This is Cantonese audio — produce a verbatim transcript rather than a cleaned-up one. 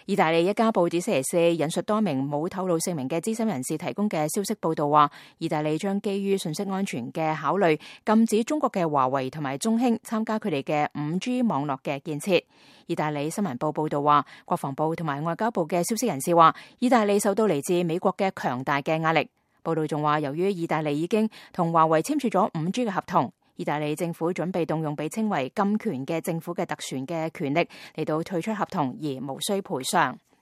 意大利一家報紙星期四引述多名冇透露姓名嘅資深人士提供嘅消息報道話，意大利將基於信息安全嘅考慮，禁止中國嘅華為同埋中興參加佢哋嘅五 G 網絡嘅建設。意大利新聞報報道話，國防部同埋外交部嘅消息人士話，意大利受到嚟自美國嘅強大嘅壓力。報道仲話，由於意大利已經同華為簽署咗五 G 嘅合同，意大利政府準備動用被稱為禁權嘅政府嘅特權嘅權力嚟到退出合同，而無需賠償。